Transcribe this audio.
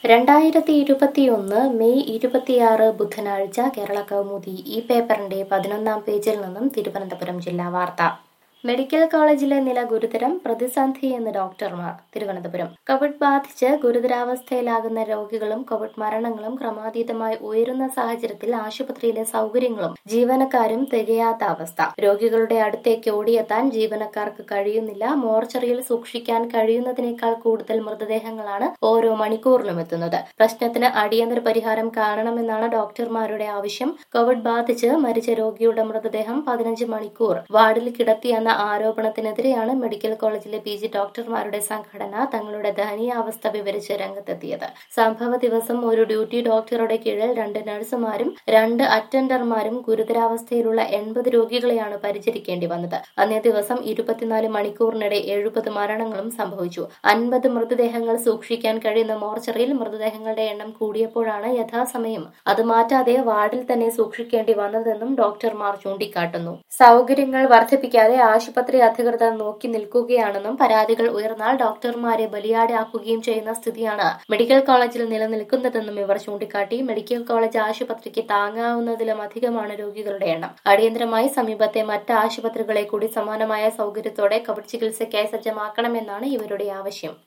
2021 May 26 ബുധനാഴ്ച കേരള കൗമുദി ഈ പേപ്പറിന്റെ 11-ാം പേജിൽ നിന്നും തിരുവനന്തപുരം ജില്ലാ വാർത്ത. മെഡിക്കൽ കോളേജിലെ നില ഗുരുതരം, പ്രതിസന്ധിയെന്ന് ഡോക്ടർമാർ. തിരുവനന്തപുരം. കോവിഡ് ബാധിച്ച് ഗുരുതരാവസ്ഥയിലാകുന്ന രോഗികളും കോവിഡ് മരണങ്ങളും ക്രമാതീതമായി ഉയരുന്ന സാഹചര്യത്തിൽ ആശുപത്രിയിലെ സൗകര്യങ്ങളും ജീവനക്കാരും തികയാത്ത അവസ്ഥ. രോഗികളുടെ അടുത്തേക്ക് ഓടിയെത്താൻ ജീവനക്കാർക്ക് കഴിയുന്നില്ല. മോർച്ചറിയിൽ സൂക്ഷിക്കാൻ കഴിയുന്നതിനേക്കാൾ കൂടുതൽ മൃതദേഹങ്ങളാണ് ഓരോ മണിക്കൂറിലും എത്തുന്നത്. പ്രശ്നത്തിന് അടിയന്തര പരിഹാരം കാണണമെന്നാണ് ഡോക്ടർമാരുടെ ആവശ്യം. കോവിഡ് ബാധിച്ച് മരിച്ച രോഗിയുടെ മൃതദേഹം 15 മണിക്കൂർ വാർഡിൽ കിടത്തിയെന്ന ആരോപണത്തിനെതിരെയാണ് മെഡിക്കൽ കോളേജിലെ PG ഡോക്ടർമാരുടെ സംഘടന തങ്ങളുടെ ദയനീയാവസ്ഥ വിവരിച്ച് രംഗത്തെത്തിയത്. സംഭവ ദിവസം ഒരു ഡ്യൂട്ടി ഡോക്ടറുടെ കീഴിൽ 2 നഴ്സുമാരും 2 അറ്റൻഡർമാരും ഗുരുതരാവസ്ഥയിലുള്ള 80 രോഗികളെയാണ് പരിചരിക്കേണ്ടി വന്നത്. അന്നേ ദിവസം 24 മണിക്കൂറിനിടെ 70 മരണങ്ങളും സംഭവിച്ചു. 50 മൃതദേഹങ്ങൾ സൂക്ഷിക്കാൻ കഴിയുന്ന മോർച്ചറിയിൽ മൃതദേഹങ്ങളുടെ എണ്ണം കൂടിയപ്പോഴാണ് യഥാസമയം അത് മാറ്റാതെ വാർഡിൽ തന്നെ സൂക്ഷിക്കേണ്ടി വന്നതെന്നും ഡോക്ടർമാർ ചൂണ്ടിക്കാട്ടുന്നു. സൗകര്യങ്ങൾ വർദ്ധിപ്പിക്കാതെ ആശുപത്രി അധികൃതർ നോക്കി നിൽക്കുകയാണെന്നും പരാതികൾ ഉയർന്നാൽ ഡോക്ടർമാരെ ബലിയാടാക്കുകയും ചെയ്യുന്ന സ്ഥിതിയാണ് മെഡിക്കൽ കോളേജിൽ നിലനിൽക്കുന്നതെന്നും ഇവർ ചൂണ്ടിക്കാട്ടി. മെഡിക്കൽ കോളേജ് ആശുപത്രിക്ക് താങ്ങാവുന്നതിലും അധികമാണ് രോഗികളുടെ എണ്ണം. അടിയന്തരമായി സമീപത്തെ മറ്റ് ആശുപത്രികളെ കൂടി സമാനമായ സൗകര്യത്തോടെ കോവിഡ് ചികിത്സയ്ക്കായി സജ്ജമാക്കണമെന്നാണ് ഇവരുടെ ആവശ്യം.